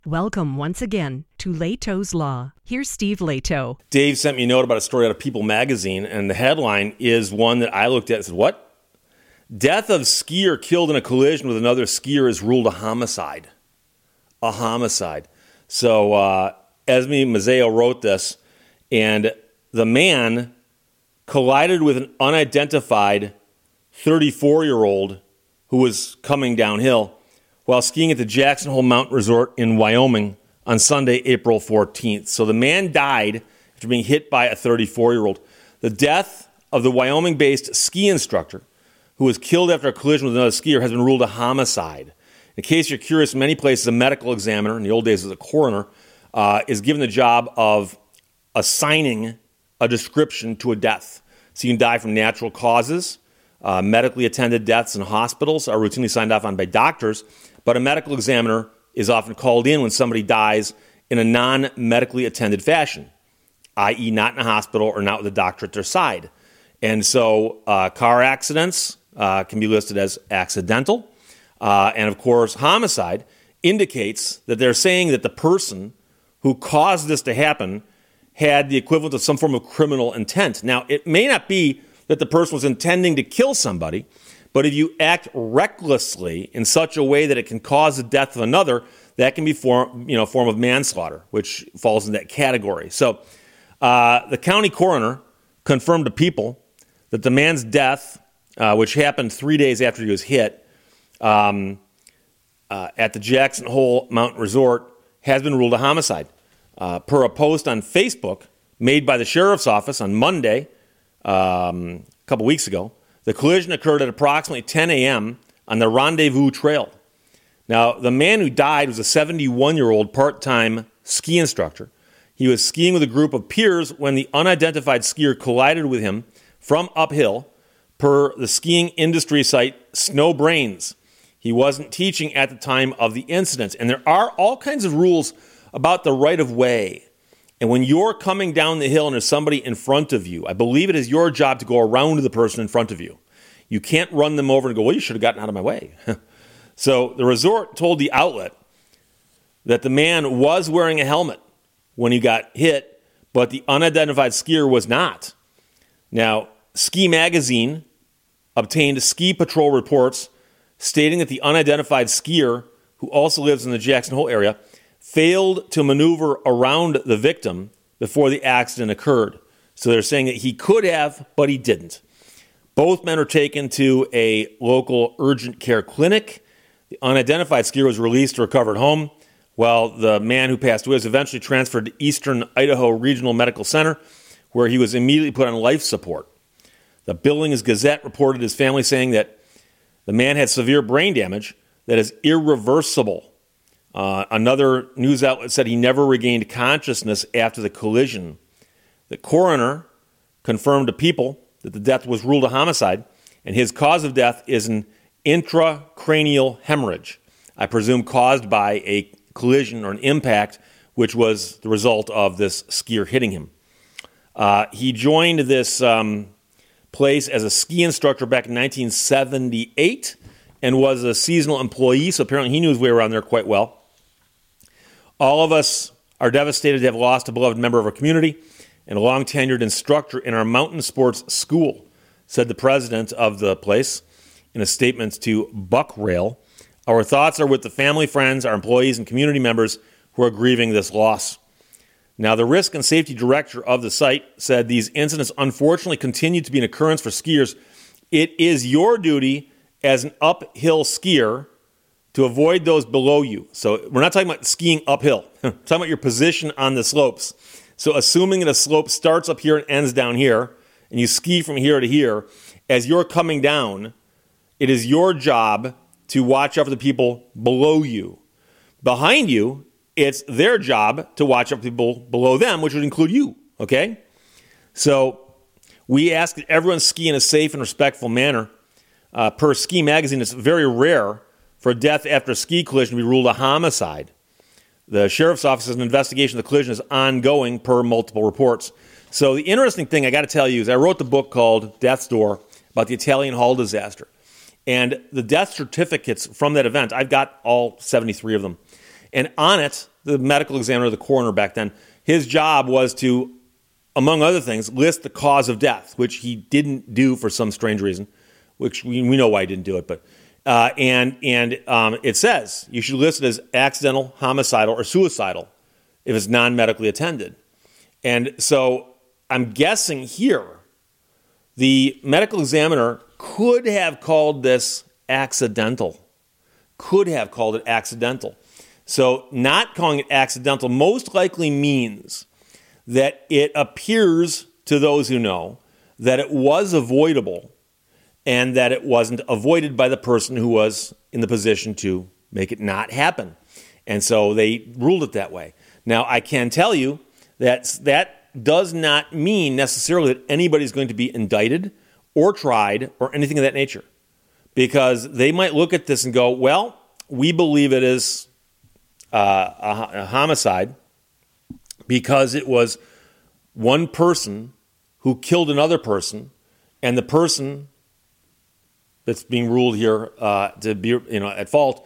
Welcome once again to Leto's Law. Here's Steve Leto. Dave sent me a note about a story out of People magazine, and the headline is one that I looked at and said, what? Death of skier killed in a collision with another skier is ruled a homicide. A homicide. So Esme Mazzeo wrote this, and the man collided with an unidentified 34-year-old who was coming downhill while skiing at the Jackson Hole Mountain Resort in Wyoming on Sunday, April 14th. So the man died after being hit by a 34-year-old. The death of the Wyoming-based ski instructor who was killed after a collision with another skier has been ruled a homicide. In case you're curious, many places a medical examiner, in the old days as a coroner, is given the job of assigning a description to a death. So you can die from natural causes. Medically attended deaths in hospitals are routinely signed off on by doctors, but a medical examiner is often called in when somebody dies in a non-medically attended fashion, i.e. not in a hospital or not with a doctor at their side. And so car accidents can be listed as accidental. And of course, homicide indicates that they're saying that the person who caused this to happen had the equivalent of some form of criminal intent. Now, it may not be that the person was intending to kill somebody, but if you act recklessly in such a way that it can cause the death of another, that can be form of manslaughter, which falls in that category. So the county coroner confirmed to People that the man's death, which happened 3 days after he was hit at the Jackson Hole Mountain Resort, has been ruled a homicide. Per a post on Facebook made by the sheriff's office on Monday, a couple weeks ago, the collision occurred at approximately 10 a.m. on the Rendezvous Trail. Now, the man who died was a 71-year-old part-time ski instructor. He was skiing with a group of peers when the unidentified skier collided with him from uphill, per the skiing industry site Snowbrains. He wasn't teaching at the time of the incident. And there are all kinds of rules about the right of way. And when you're coming down the hill and there's somebody in front of you, I believe it is your job to go around to the person in front of you. You can't run them over and go, well, you should have gotten out of my way. So the resort told the outlet that the man was wearing a helmet when he got hit, but the unidentified skier was not. Now, Ski Magazine obtained ski patrol reports stating that the unidentified skier, who also lives in the Jackson Hole area, failed to maneuver around the victim before the accident occurred. So they're saying that he could have, but he didn't. Both men were taken to a local urgent care clinic. The unidentified skier was released to recover at home, while the man who passed away was eventually transferred to Eastern Idaho Regional Medical Center, where he was immediately put on life support. The Billings Gazette reported his family saying that the man had severe brain damage that is irreversible. Another news outlet said he never regained consciousness after the collision. The coroner confirmed to People that the death was ruled a homicide, and his cause of death is an intracranial hemorrhage, I presume caused by a collision or an impact, which was the result of this skier hitting him. He joined this place as a ski instructor back in 1978 and was a seasonal employee, so apparently he knew his way around there quite well. All of us are devastated to have lost a beloved member of our community and a long-tenured instructor in our mountain sports school, said the president of the place in a statement to Buck Rail. Our thoughts are with the family, friends, our employees, and community members who are grieving this loss. Now, the risk and safety director of the site said these incidents unfortunately continue to be an occurrence for skiers. It is your duty as an uphill skier to avoid those below you. So we're not talking about skiing uphill. We're talking about your position on the slopes. So assuming that a slope starts up here and ends down here, and you ski from here to here, as you're coming down, it is your job to watch out for the people below you. Behind you, it's their job to watch out for people below them, which would include you, okay? So we ask that everyone ski in a safe and respectful manner. Per Ski Magazine, it's very rare for a death after a ski collision to be ruled a homicide. The sheriff's office says an investigation of the collision is ongoing per multiple reports. So the interesting thing I got to tell you is I wrote the book called Death's Door about the Italian Hall disaster. And the death certificates from that event, I've got all 73 of them. And on it, the medical examiner, the coroner back then. His job was to, among other things, list the cause of death, which he didn't do for some strange reason, which we know why he didn't do it. But it says you should list it as accidental, homicidal, or suicidal if it's non-medically attended. And so I'm guessing here the medical examiner could have called this accidental. Could have called it accidental. So not calling it accidental most likely means that it appears to those who know that it was avoidable and that it wasn't avoided by the person who was in the position to make it not happen. And so they ruled it that way. Now, I can tell you that does not mean necessarily that anybody's going to be indicted or tried or anything of that nature. Because they might look at this and go, well, we believe it is a homicide because it was one person who killed another person, and the person that's being ruled here to be at fault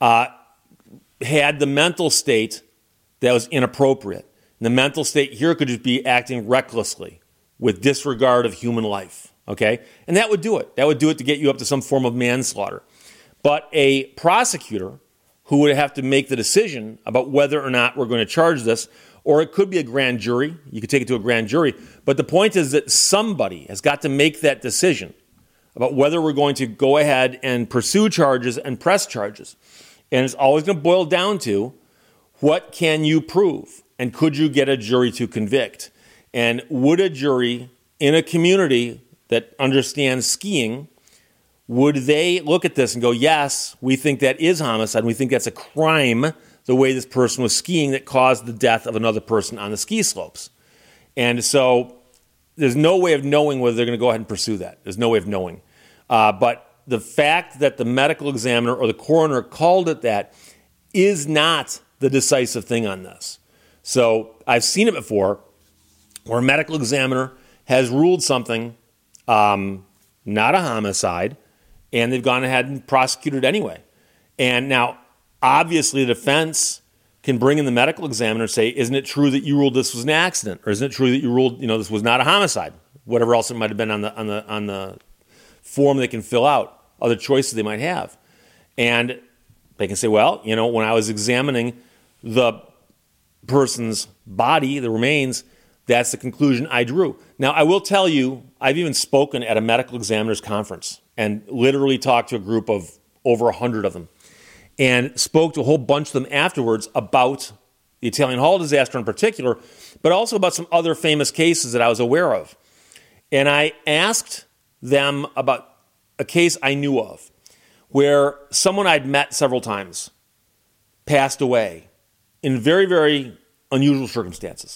had the mental state that was inappropriate. And the mental state here could just be acting recklessly with disregard of human life. Okay? And that would do it. That would do it to get you up to some form of manslaughter. But a prosecutor who would have to make the decision about whether or not we're going to charge this, or it could be a grand jury. You could take it to a grand jury. But the point is that somebody has got to make that decision about whether we're going to go ahead and pursue charges and press charges. And it's always going to boil down to what can you prove? And could you get a jury to convict? And would a jury in a community that understands skiing, would they look at this and go, yes, we think that is homicide. We think that's a crime, the way this person was skiing that caused the death of another person on the ski slopes. And so there's no way of knowing whether they're going to go ahead and pursue that. There's no way of knowing. But the fact that the medical examiner or the coroner called it that is not the decisive thing on this. So I've seen it before where a medical examiner has ruled something not a homicide, and they've gone ahead and prosecuted anyway. And now, obviously, the defense can bring in the medical examiner and say, isn't it true that you ruled this was an accident? Or isn't it true that you ruled, this was not a homicide? Whatever else it might have been on the form they can fill out, other choices they might have. And they can say, well, when I was examining the person's body, the remains, that's the conclusion I drew. Now, I will tell you, I've even spoken at a medical examiner's conference and literally talked to a group of over 100 of them and spoke to a whole bunch of them afterwards about the Italian Hall disaster in particular, but also about some other famous cases that I was aware of. And I asked them about a case I knew of where someone I'd met several times passed away in very, very unusual circumstances.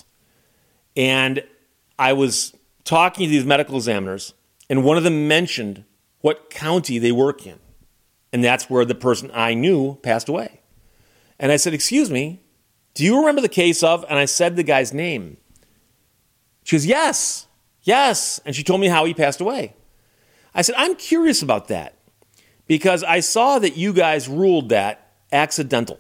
And I was talking to these medical examiners, and one of them mentioned what county they work in. And that's where the person I knew passed away. And I said, excuse me, do you remember the case of? And I said the guy's name. She goes, yes. And she told me how he passed away. I said, I'm curious about that because I saw that you guys ruled that accidental.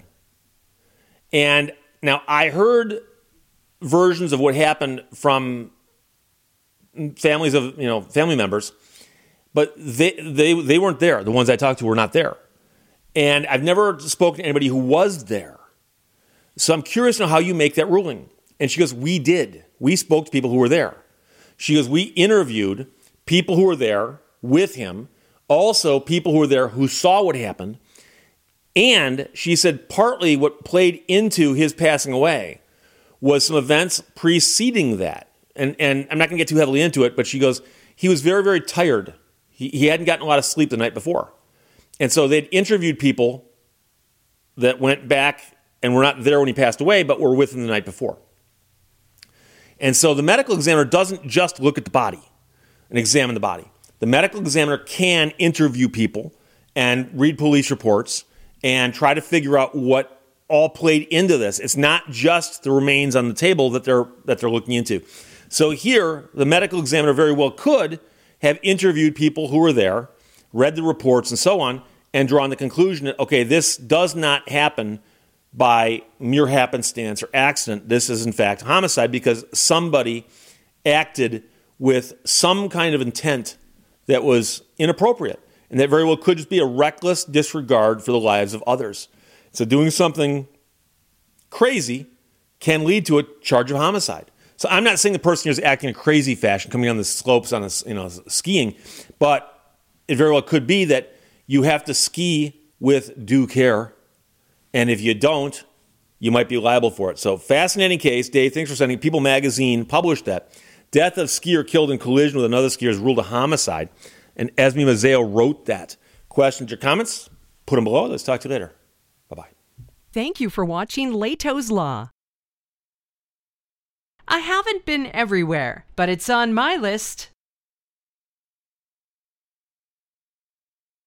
And now I heard versions of what happened from families of, family members, but they weren't there. The ones I talked to were not there. And I've never spoken to anybody who was there. So I'm curious to know how you make that ruling. And she goes, we did. We spoke to people who were there. She goes, we interviewed people who were there with him, also people who were there who saw what happened. And she said partly what played into his passing away was some events preceding that. And I'm not going to get too heavily into it, but she goes, he was very, very tired. He hadn't gotten a lot of sleep the night before. And so they'd interviewed people that went back and were not there when he passed away, but were with him the night before. And so the medical examiner doesn't just look at the body and examine the body. The medical examiner can interview people and read police reports and try to figure out what all played into this. It's not just the remains on the table that they're looking into. So here, the medical examiner very well could have interviewed people who were there, read the reports and so on, and drawn the conclusion that, okay, this does not happen by mere happenstance or accident. This is, in fact, homicide because somebody acted with some kind of intent that was inappropriate. And that very well could just be a reckless disregard for the lives of others. So doing something crazy can lead to a charge of homicide. So I'm not saying the person is acting in a crazy fashion, coming on the slopes on skiing, but it very well could be that you have to ski with due care, and if you don't, you might be liable for it. So fascinating case. Dave, thanks for sending. People Magazine published that. Death of skier killed in collision with another skier is ruled a homicide, and Esme Mazzeo wrote that. Questions or comments? Put them below. Let's talk to you later. Bye-bye. Thank you for watching Leto's Law. I haven't been everywhere, but it's on my list.